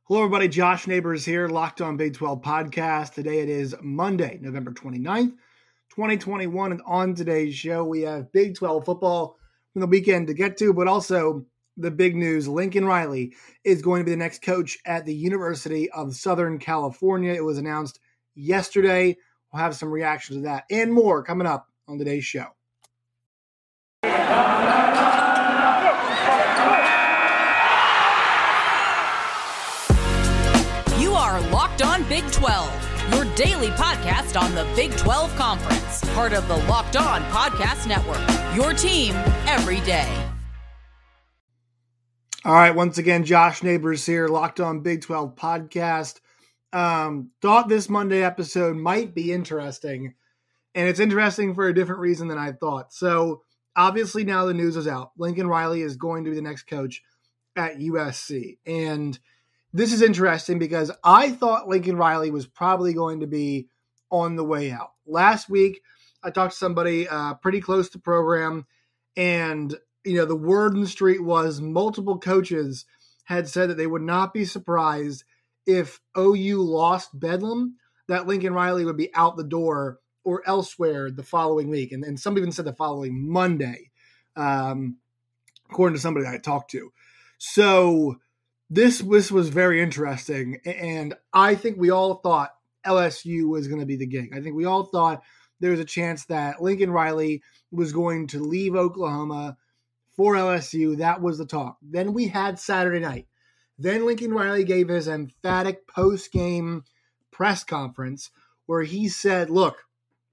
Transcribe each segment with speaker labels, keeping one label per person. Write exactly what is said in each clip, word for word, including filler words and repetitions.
Speaker 1: Hello, everybody. Josh Neighbors here, Locked On Big twelve podcast. Today it is Monday, November twenty-ninth, twenty twenty-one. And on today's show, we have Big twelve football from the weekend to get to, but also the big news. Lincoln Riley is going to be the next coach at the University of Southern California. It was announced yesterday. We'll have some reactions to that and more coming up on today's show.
Speaker 2: Locked On Big twelve, your daily podcast on the Big twelve Conference, part of the Locked On Podcast Network, your team every day.
Speaker 1: All right, once again, Josh Neighbors here, Locked On Big twelve podcast. Um, thought this Monday episode might be interesting, and it's interesting for a different reason than I thought. So, obviously now the news is out. Lincoln Riley is going to be the next coach at U S C, and this is interesting because I thought Lincoln Riley was probably going to be on the way out. Last week, I talked to somebody uh, pretty close to program, and you know the word in the street was multiple coaches had said that they would not be surprised if O U lost Bedlam, that Lincoln Riley would be out the door or elsewhere the following week. And, and some even said the following Monday, um, according to somebody that I talked to. So This, this was very interesting, and I think we all thought L S U was going to be the gig. I think we all thought there was a chance that Lincoln Riley was going to leave Oklahoma for L S U. That was the talk. Then we had Saturday night. Then Lincoln Riley gave his emphatic post-game press conference where he said, look,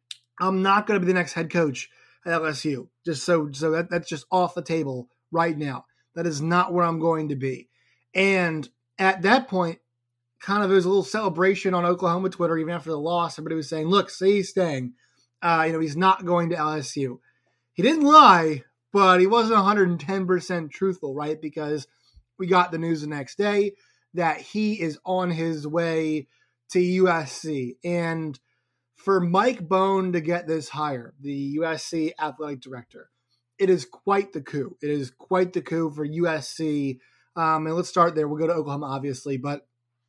Speaker 1: I'm not going to be the next head coach at L S U. Just so, so that, that's just off the table right now. That is not where I'm going to be. And at that point, kind of there was a little celebration on Oklahoma Twitter, even after the loss. Everybody was saying, look, see, he's staying. Uh, you know, he's not going to L S U. He didn't lie, but he wasn't one hundred ten percent truthful, right? Because we got the news the next day that he is on his way to U S C. And for Mike Bohn to get this hire, the U S C athletic director, it is quite the coup. It is quite the coup for U S C. Um, and let's start there. We'll go to Oklahoma, obviously. But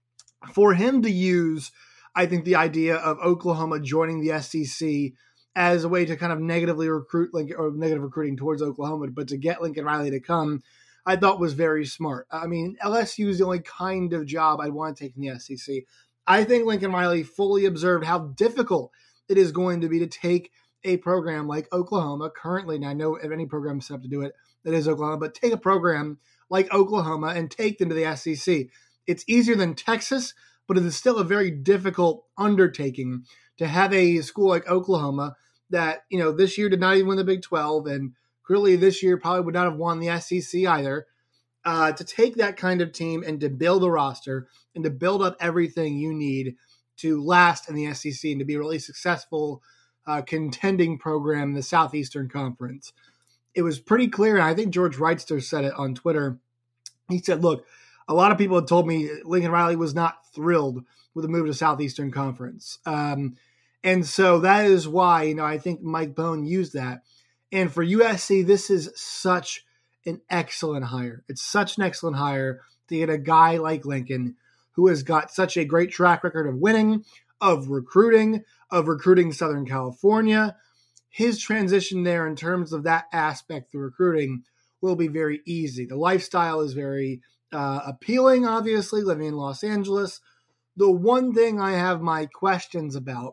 Speaker 1: for him to use, I think, the idea of Oklahoma joining the S E C as a way to kind of negatively recruit Lincoln, or negative recruiting towards Oklahoma, but to get Lincoln Riley to come, I thought was very smart. I mean, L S U is the only kind of job I'd want to take in the S E C. I think Lincoln Riley fully observed how difficult it is going to be to take a program like Oklahoma currently. And I know if any program is set up to do it, that is Oklahoma, but take a program like Oklahoma and take them to the S E C. It's easier than Texas, but it is still a very difficult undertaking to have a school like Oklahoma that, you know, this year did not even win the Big twelve, and clearly this year probably would not have won the S E C either. Uh, to take that kind of team and to build a roster and to build up everything you need to last in the S E C and to be a really successful uh, contending program in the Southeastern Conference. It was pretty clear, and I think George Wrightster said it on Twitter. He said, look, a lot of people had told me Lincoln Riley was not thrilled with the move to Southeastern Conference. Um, and so that is why, you know, I think Mike Bohn used that. And for U S C, this is such an excellent hire. It's such an excellent hire to get a guy like Lincoln who has got such a great track record of winning, of recruiting, of recruiting Southern California. His transition there in terms of that aspect of recruiting will be very easy. The lifestyle is very uh, appealing, obviously, living in Los Angeles. The one thing I have my questions about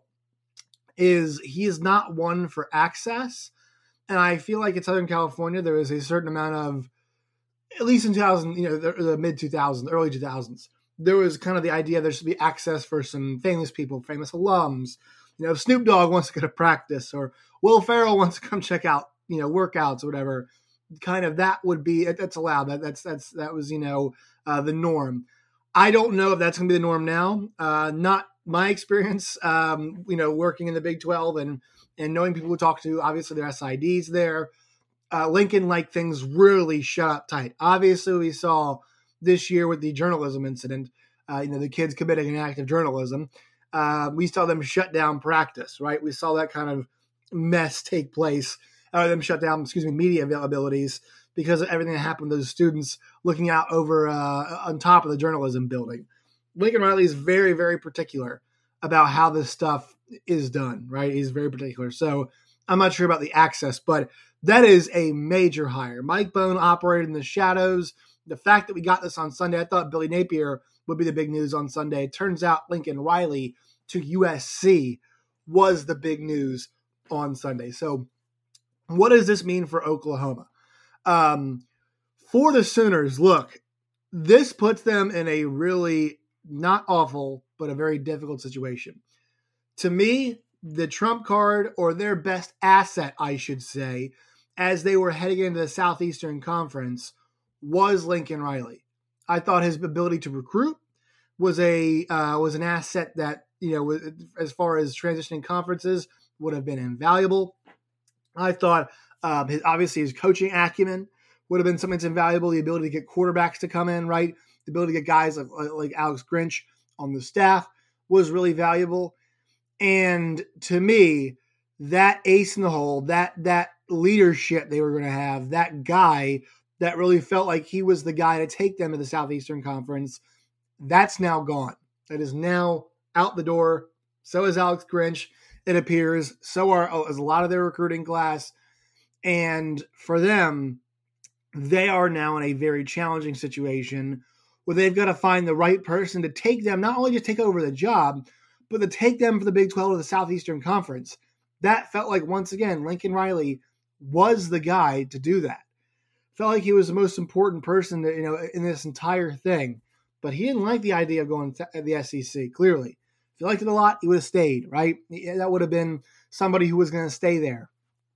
Speaker 1: is he is not one for access. And I feel like in Southern California, there is a certain amount of, at least in two thousand, you know, the, the mid two thousands, early two thousands, there was kind of the idea there should be access for some famous people, famous alums. You know, if Snoop Dogg wants to go to practice or Will Ferrell wants to come check out, you know, workouts or whatever, kind of that would be, that's allowed. That that's, that's, that was, you know, uh, the norm. I don't know if that's going to be the norm now. Uh, not my experience, um, you know, working in the Big twelve and, and knowing people who talk to, obviously their S I Ds there. Uh, Lincoln liked things really shut up tight. Obviously we saw this year with the journalism incident, uh, you know, the kids committing an act of journalism. Uh, we saw them shut down practice, right? We saw that kind of mess take place, or them shut down, excuse me, media availabilities because of everything that happened to those students looking out over uh, on top of the journalism building. Lincoln Riley is very, very particular about how this stuff is done, right? He's very particular. So I'm not sure about the access, but that is a major hire. Mike Bohn operated in the shadows. The fact that we got this on Sunday, I thought Billy Napier would be the big news on Sunday. It turns out Lincoln Riley to U S C was the big news on Sunday. So what does this mean for Oklahoma? Um, for the Sooners, look, this puts them in a really not awful, but a very difficult situation. To me, the trump card, or their best asset, I should say, as they were heading into the Southeastern Conference, was Lincoln Riley. I thought his ability to recruit was a uh, was an asset that, you know, as far as transitioning conferences, would have been invaluable. I thought um, his, obviously his coaching acumen would have been something that's invaluable. The ability to get quarterbacks to come in, right? The ability to get guys like, like Alex Grinch on the staff was really valuable. And to me, that ace in the hole, that that leadership they were going to have, that guy that really felt like he was the guy to take them to the Southeastern Conference, that's now gone. That is now out the door. So is Alex Grinch, it appears. So are oh, is a lot of their recruiting class. And for them, they are now in a very challenging situation where they've got to find the right person to take them, not only just take over the job, but to take them for the Big twelve to the Southeastern Conference. That felt like, once again, Lincoln Riley was the guy to do that. Felt like he was the most important person to, you know, in this entire thing. But he didn't like the idea of going to the S E C, clearly. If he liked it a lot, he would have stayed, right? That would have been somebody who was going to stay there.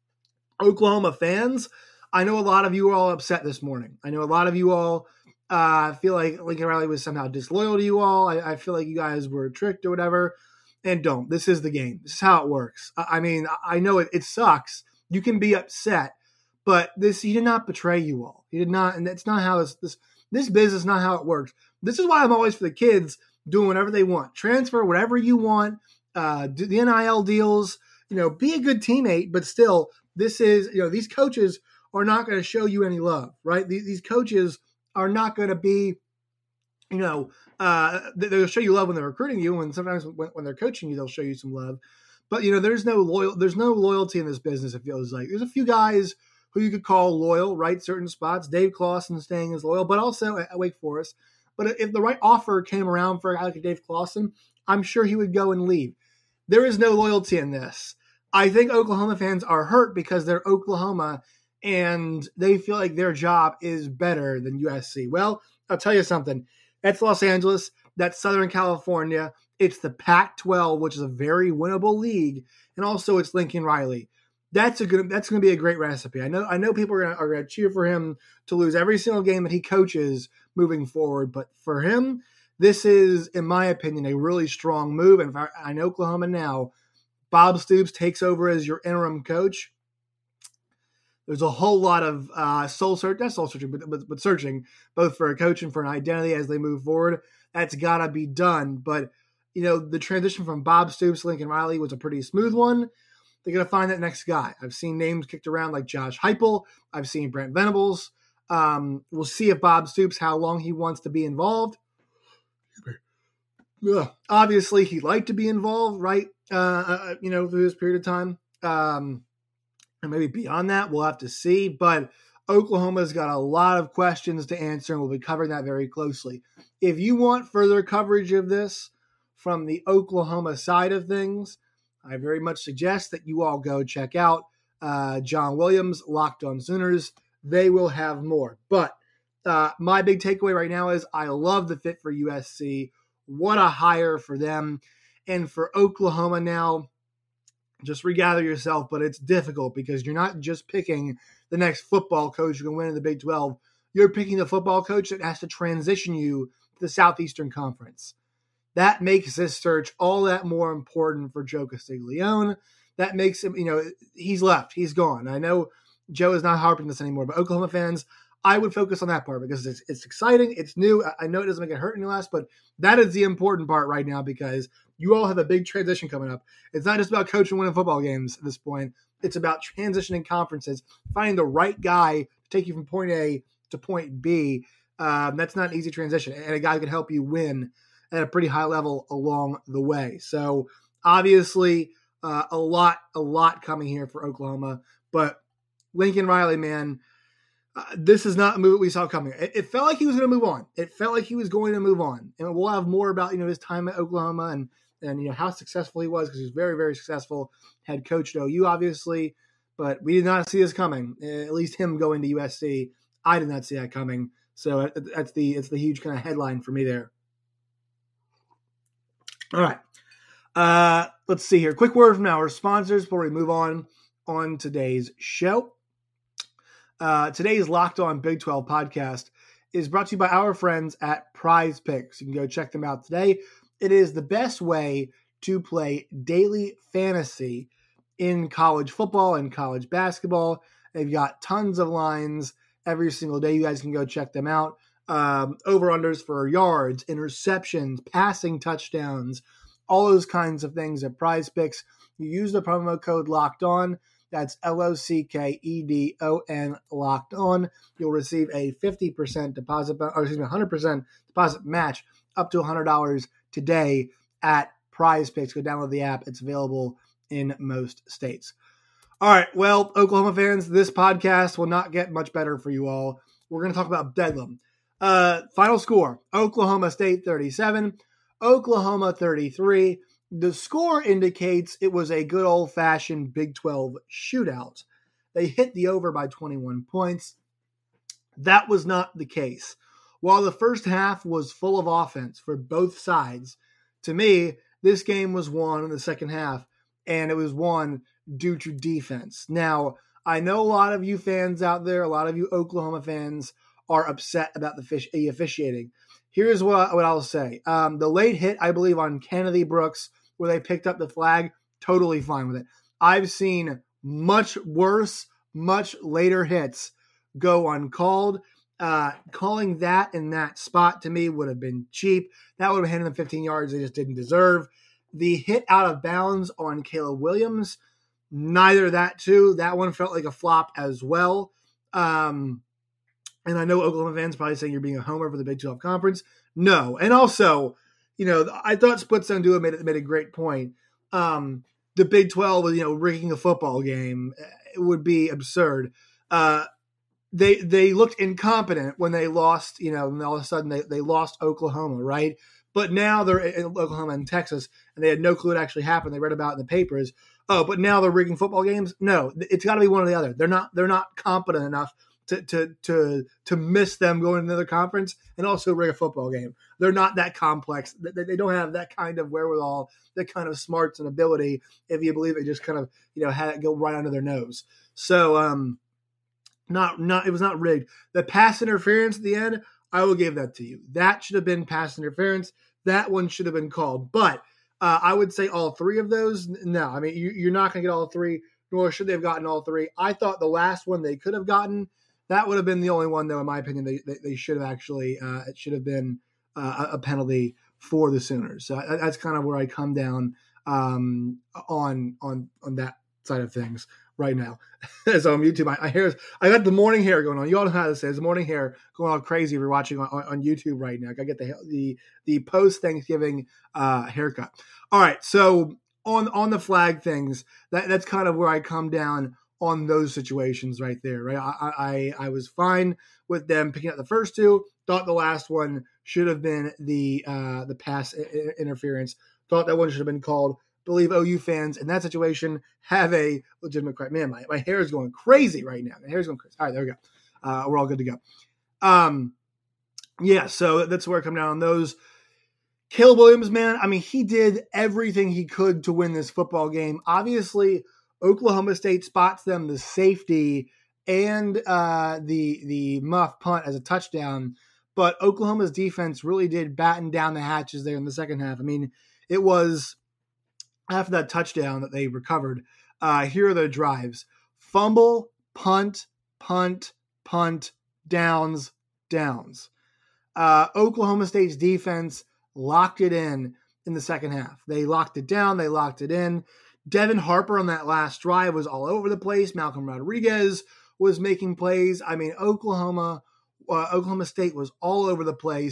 Speaker 1: Oklahoma fans, I know a lot of you are all upset this morning. I know a lot of you all uh, feel like Lincoln Riley was somehow disloyal to you all. I, I feel like you guys were tricked or whatever. And don't. This is the game. This is how it works. I, I mean, I know it, it sucks. You can be upset. But this, he did not betray you all. He did not, and that's not how this, this, this business is not how it works. This is why I'm always for the kids doing whatever they want. Transfer whatever you want, uh, do the N I L deals, you know, be a good teammate, but still, this is, you know, these coaches are not going to show you any love, right? These, these coaches are not going to be, you know, uh, they'll show you love when they're recruiting you, and sometimes when, when they're coaching you, they'll show you some love. But, you know, there's no loyal, there's no loyalty in this business, it feels like. There's a few guys who you could call loyal, right? Certain spots. Dave Clawson staying as loyal, but also at Wake Forest. But if the right offer came around for a guy like Dave Clawson, I'm sure he would go and leave. There is no loyalty in this. I think Oklahoma fans are hurt because they're Oklahoma and they feel like their job is better than U S C. Well, I'll tell you something. That's Los Angeles. That's Southern California. It's the Pac twelve, which is a very winnable league. And also it's Lincoln Riley. That's a good. That's going to be a great recipe. I know. I know people are going, to, are going to cheer for him to lose every single game that he coaches moving forward. But for him, this is, in my opinion, a really strong move. And if I, I know Oklahoma now, Bob Stoops takes over as your interim coach. There's a whole lot of uh, soul search, not soul searching, but, but but searching both for a coach and for an identity as they move forward. That's got to be done. But you know, the transition from Bob Stoops to Lincoln Riley was a pretty smooth one. They're going to find that next guy. I've seen names kicked around like Josh Heupel. I've seen Brent Venables. Um, we'll see if Bob Stoops, how long he wants to be involved. Ugh. Obviously, he'd like to be involved, right? Uh, uh, you know, through this period of time. Um, and maybe beyond that, we'll have to see. But Oklahoma's got a lot of questions to answer, and we'll be covering that very closely. If you want further coverage of this from the Oklahoma side of things, I very much suggest that you all go check out uh, John Williams, Locked On Sooners. They will have more. But uh, my big takeaway right now is I love the fit for U S C. What a hire for them. And for Oklahoma now, just regather yourself. But it's difficult because you're not just picking the next football coach who can win in the Big twelve. You're picking the football coach that has to transition you to the Southeastern Conference. That makes this search all that more important for Joe Castiglione. That makes him, you know, he's left. He's gone. I know Joe is not harping this anymore, but Oklahoma fans, I would focus on that part because it's, it's exciting. It's new. I know it doesn't make it hurt any less, but that is the important part right now because you all have a big transition coming up. It's not just about coaching winning football games at this point. It's about transitioning conferences, finding the right guy to take you from point A to point B. Um, that's not an easy transition, and a guy who can help you win at a pretty high level along the way. So obviously uh, a lot, a lot coming here for Oklahoma, but Lincoln Riley, man, uh, this is not a move we saw coming. It, it felt like he was going to move on. It felt like he was going to move on, and we'll have more about, you know, his time at Oklahoma and, and, you know, how successful he was, because he was very, very successful head coach at O U, obviously, but we did not see this coming, at least him going to U S C. I did not see that coming. So that's the, it's the huge kind of headline for me there. All right. Uh, let's see here. Quick word from our sponsors before we move on on today's show. Uh, today's Locked On Big twelve podcast is brought to you by our friends at Prize Picks. You can go check them out today. It is the best way to play daily fantasy in college football and college basketball. They've got tons of lines every single day. You guys can go check them out. Um, over-unders for yards, interceptions, passing touchdowns, all those kinds of things at Prize Picks. You use the promo code Locked On. That's L O C K E D O N, Locked On. You'll receive a fifty percent deposit, or excuse me, one hundred percent deposit match up to one hundred dollars today at Prize Picks. Go download the app. It's available in most states. All right, well, Oklahoma fans, this podcast will not get much better for you all. We're going to talk about Bedlam. Uh, final score, Oklahoma State thirty-seven, Oklahoma thirty-three. The score indicates it was a good old-fashioned Big twelve shootout. They hit the over by twenty-one points. That was not the case. While the first half was full of offense for both sides, to me, this game was won in the second half, and it was won due to defense. Now, I know a lot of you fans out there, a lot of you Oklahoma fans are upset about the, fish, the officiating. Here's what, what I'll say. Um, the late hit, I believe, on Kennedy Brooks, where they picked up the flag, totally fine with it. I've seen much worse, much later hits go uncalled. Uh, calling that in that spot, to me, would have been cheap. That would have handed them fifteen yards they just didn't deserve. The hit out of bounds on Caleb Williams, neither of that too. That one felt like a flop as well. Um, and I know Oklahoma fans probably saying you're being a homer for the Big twelve Conference. No. And also, you know, I thought Splitstone Duo made, made a great point. Um, the Big twelve was, you know, rigging a football game. It would be absurd. Uh, they they looked incompetent when they lost, you know, and all of a sudden they, they lost Oklahoma, right? But now they're in Oklahoma and Texas, and they had no clue it actually happened. They read about it in the papers. Oh, but now they're rigging football games? No, it's got to be one or the other. They're not they're not competent enough to to to to miss them going to another conference and also rig a football game. They're not that complex. They, they don't have that kind of wherewithal, that kind of smarts and ability, if you believe it, just kind of, you know, had it go right under their nose. So um, not not it was not rigged. The pass interference at the end, I will give that to you. That should have been pass interference. That one should have been called. But uh, I would say all three of those, no. I mean, you, you're not going to get all three, nor should they have gotten all three. I thought the last one they could have gotten, that would have been the only one, though, in my opinion, they they, they should have actually, uh, it should have been uh, a penalty for the Sooners. So that's kind of where I come down um, on on on that side of things right now. So on YouTube, my, my hair is, I got the morning hair going on. You all know how to say it. It's the morning hair going all crazy if you're watching on, on, on YouTube right now. I got to get the the the post Thanksgiving uh, haircut. All right, so on on the flag things, that that's kind of where I come down on those situations right there. Right, I I, I was fine with them picking up the first two. Thought the last one should have been the uh, the pass I- interference. Thought that one should have been called. Believe O U fans in that situation have a legitimate cry. Man, my, my hair is going crazy right now. My hair is going crazy. All right, there we go. Uh, we're all good to go. Um, yeah, so that's where I come down on those. Caleb Williams, man, I mean, he did everything he could to win this football game. Obviously, Oklahoma State spots them the safety and uh, the the muff punt as a touchdown, but Oklahoma's defense really did batten down the hatches there in the second half. I mean, it was after that touchdown that they recovered. Uh, here are the drives: fumble, punt, punt, punt, downs, downs. Uh, Oklahoma State's defense locked it in in the second half. They locked it down. They locked it in. Devin Harper on that last drive was all over the place. Malcolm Rodriguez was making plays. I mean, Oklahoma, uh, Oklahoma State was all over the place,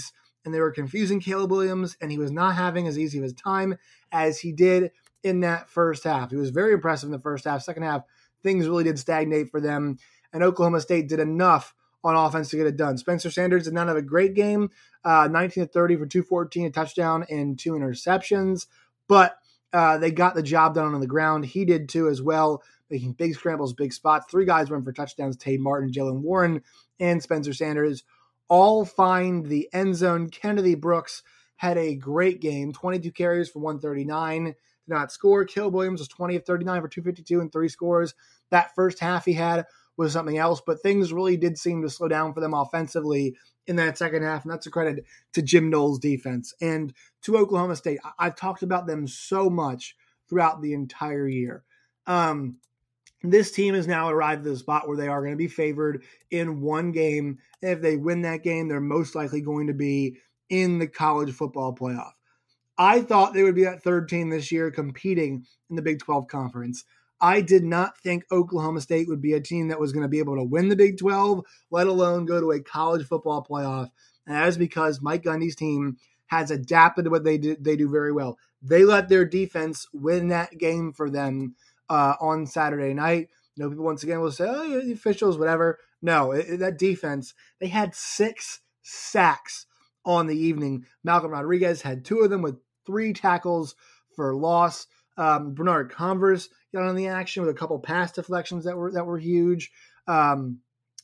Speaker 1: and they were confusing Caleb Williams, and he was not having as easy of a time as he did in that first half. He was very impressive in the first half. Second half, things really did stagnate for them, and Oklahoma State did enough on offense to get it done. Spencer Sanders did not have a great game, uh, nineteen to thirty for two fourteen, a touchdown and two interceptions, but uh, they got the job done on the ground. He did too as well, making big scrambles, big spots. Three guys went for touchdowns: Tate Martin, Jalen Warren, and Spencer Sanders all find the end zone. Kennedy Brooks had a great game, twenty-two carries for one thirty-nine, did not score. Caleb Williams was twenty of thirty-nine for two fifty-two and three scores. That first half he had was something else, but things really did seem to slow down for them offensively in that second half, and that's a credit to Jim Knowles' defense and to Oklahoma State. I- I've talked about them so much throughout the entire year. Um, this team has now arrived at the spot where they are going to be favored in one game. And if they win that game, they're most likely going to be in the college football playoff. I thought they would be that third team this year competing in the Big twelve conference. I did not think Oklahoma State would be a team that was going to be able to win the Big twelve, let alone go to a college football playoff. And that is because Mike Gundy's team has adapted to what they do, they do very well. They let their defense win that game for them uh, on Saturday night. You know, people once again will say, oh, the officials, whatever. No, it, it, that defense, they had six sacks on the evening. Malcolm Rodriguez had two of them with three tackles for loss. Um, Bernard Converse got on the action with a couple pass deflections that were that were huge. Um,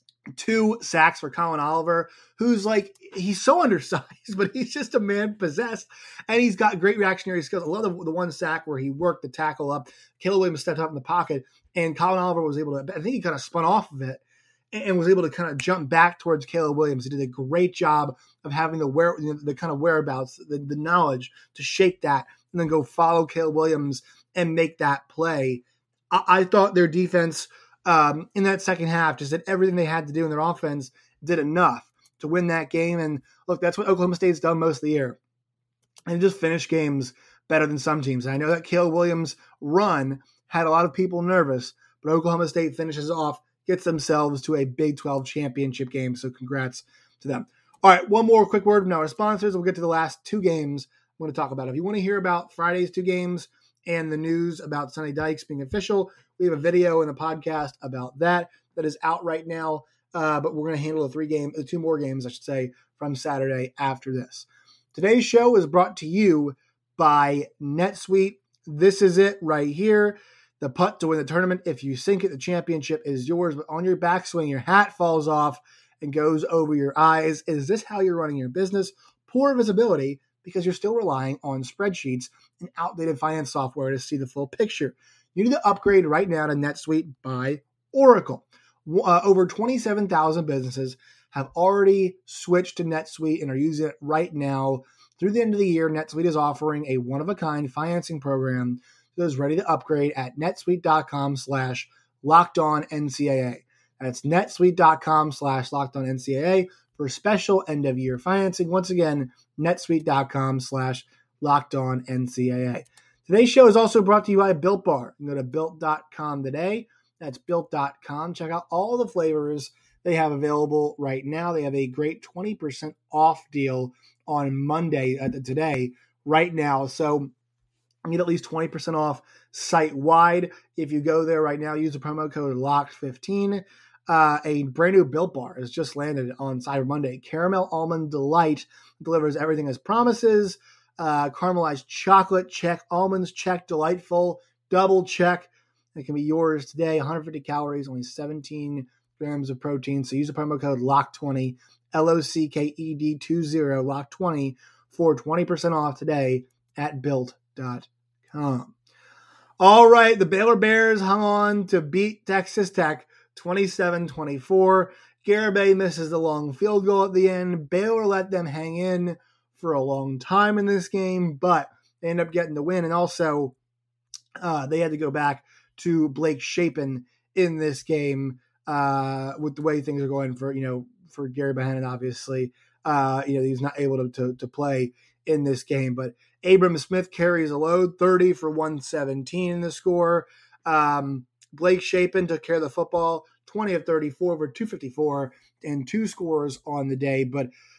Speaker 1: two sacks for Colin Oliver, who's like, he's so undersized, but he's just a man possessed, and he's got great reactionary skills. I love the, the one sack where he worked the tackle up. Caleb Williams stepped up in the pocket, and Colin Oliver was able to, I think he kind of spun off of it and, and was able to kind of jump back towards Caleb Williams. He did a great job of having the where the, the kind of whereabouts, the, the knowledge to shake that and then go follow Caleb Williams and make that play. I, I thought their defense um, in that second half just did everything they had to do in their offense, did enough to win that game. And look, that's what Oklahoma State's done most of the year. And just finish games better than some teams. And I know that Caleb Williams' run had a lot of people nervous, but Oklahoma State finishes off, gets themselves to a Big twelve championship game. So congrats to them. All right, one more quick word from our sponsors. We'll get to the last two games I'm going to talk about. If you want to hear about Friday's two games and the news about Sonny Dykes being official, we have a video and a podcast about that that is out right now. Uh, but we're going to handle the three game, the two more games, I should say, from Saturday after this. Today's show is brought to you by NetSuite. This is it right here. The putt to win the tournament. If you sink it, the championship is yours. But on your backswing, your hat falls off and goes over your eyes. Is this how you're running your business? Poor visibility because you're still relying on spreadsheets and outdated finance software to see the full picture. You need to upgrade right now to NetSuite by Oracle. Uh, over twenty-seven thousand businesses have already switched to NetSuite and are using it right now. Through the end of the year, NetSuite is offering a one-of-a-kind financing program to those ready to upgrade at netsuite.com slash locked on NCAA. That's netsuite.com slash locked on NCAA for special end-of-year financing. Once again, netsuite.com slash locked on NCAA. Today's show is also brought to you by Built Bar. You can go to built dot com today. That's built dot com. Check out all the flavors they have available right now. They have a great twenty percent off deal on Monday, uh, today, right now. So you get at least twenty percent off site-wide. If you go there right now, use the promo code locked fifteen. Uh, a brand new Built Bar has just landed on Cyber Monday. Caramel Almond Delight delivers everything as promises. Uh, caramelized chocolate, check. Almonds, check. Delightful, double check. It can be yours today. one hundred fifty calories, only seventeen grams of protein. So use the promo code lock twenty, L O C K E D twenty, lock twenty for twenty percent off today at built dot com. All right, the Baylor Bears hung on to beat Texas Tech twenty-seven twenty-four. Garibay misses the long field goal at the end. Baylor let them hang in for a long time in this game, but they end up getting the win. And also, uh, they had to go back to Blake Shapen in this game uh, with the way things are going for, you know, for Gary Bohannon, obviously. Uh, you know, he's not able to, to, to play in this game. But Abram Smith carries a load, thirty for one seventeen in the score. Um, Blake Shapen took care of the football, twenty of thirty-four for two fifty-four and two scores on the day. But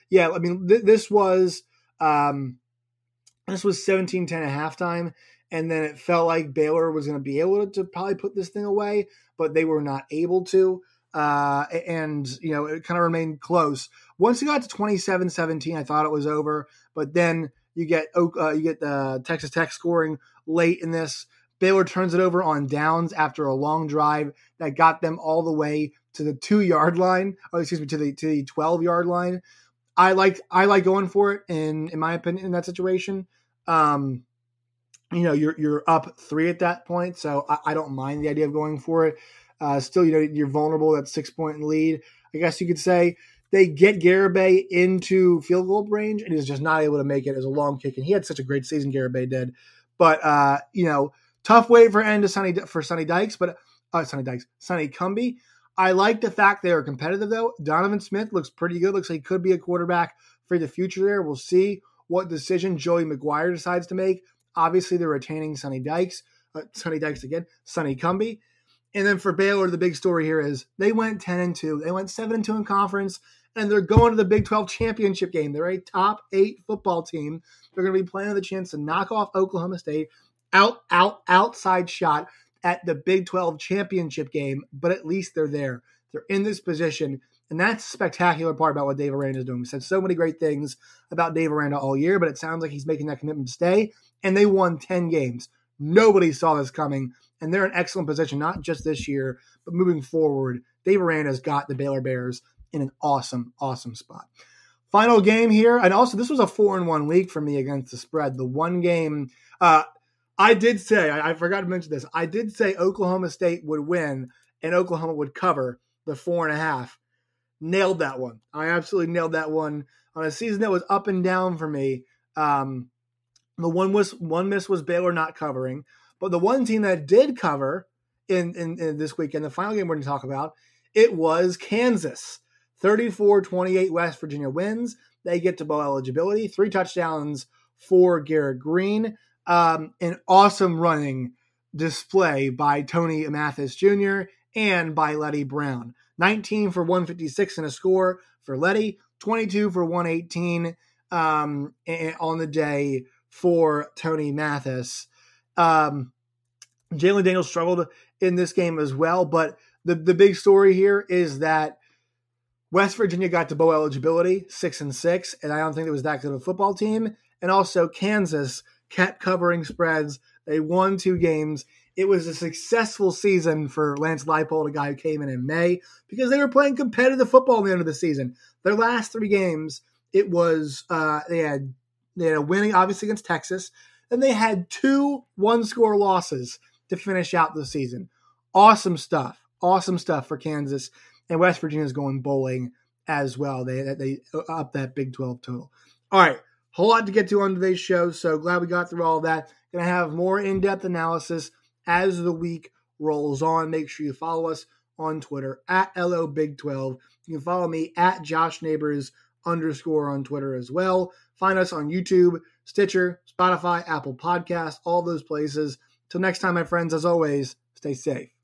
Speaker 1: yeah, I mean, th- this was um, this was seventeen ten at halftime, and then it felt like Baylor was going to be able to, to probably put this thing away, but they were not able to. Uh, and, you know, it kind of remained close. Once you got to twenty-seven seventeen, I thought it was over, but then you get uh, you get the Texas Tech scoring late in this. Baylor turns it over on downs after a long drive that got them all the way to the two-yard line, or excuse me, to the to the twelve-yard line. I like I like going for it in in my opinion in that situation. Um, you know, you're you're up three at that point, so I, I don't mind the idea of going for it. Uh, still, you know, you're vulnerable, that six-point lead. I guess you could say they get Garibay into field goal range, and he's just not able to make it as a long kick. And he had such a great season, Garibay did. But, uh, you know, tough way for end to Sonny, for Sonny Dykes, but uh, Sonny Dykes, Sonny Cumbie. I like the fact they are competitive, though. Donovan Smith looks pretty good. Looks like he could be a quarterback for the future there. We'll see what decision Joey McGuire decides to make. Obviously, they're retaining Sonny Dykes. Uh, Sonny Dykes again. Sonny Cumbie. And then for Baylor, the big story here is they went ten and two. They went seven and two in conference, and they're going to the Big twelve championship game. They're a top eight football team. They're going to be playing with a chance to knock off Oklahoma State. Out, out, outside shot at the Big twelve championship game, but at least they're there. They're in this position, and that's the spectacular part about what Dave Aranda is doing. We said so many great things about Dave Aranda all year, but it sounds like he's making that commitment to stay, and they won ten games. Nobody saw this coming, and they're in excellent position, not just this year, but moving forward. Dave Aranda's got the Baylor Bears in an awesome, awesome spot. Final game here, and also this was a four and one week for me against the spread. The one game, uh, I did say, I, I forgot to mention this, I did say Oklahoma State would win and Oklahoma would cover the four and a half. Nailed that one. I absolutely nailed that one on a season that was up and down for me. Um, the one was one miss was Baylor not covering, but the one team that did cover in, in, in this weekend, the final game we're going to talk about, it was Kansas. thirty-four twenty-eight West Virginia wins. They get to bowl eligibility. Three touchdowns for Garrett Green. Um, an awesome running display by Tony Mathis Junior and by Letty Brown. nineteen for one fifty-six and a score for Letty. twenty-two for one eighteen um, on the day for Tony Mathis. Um, Jalen Daniels struggled in this game as well, but the, the big story here is that West Virginia got to bowl eligibility, six and six, and I don't think it was that good of a football team. And also Kansas kept covering spreads. They won two games. It was a successful season for Lance Leipold, a guy who came in in May, because they were playing competitive football at the end of the season. Their last three games, it was uh, they had they had a winning, obviously, against Texas. Then they had two one-score losses to finish out the season. Awesome stuff. Awesome stuff for Kansas. And West Virginia's going bowling as well. They they up that Big twelve total. All right. Whole lot to get to on today's show, so glad we got through all of that. Going to have more in-depth analysis as the week rolls on. Make sure you follow us on Twitter at L O Big twelve. You can follow me at Josh Neighbors underscore on Twitter as well. Find us on YouTube, Stitcher, Spotify, Apple Podcasts, all those places. Till next time, my friends, as always, stay safe.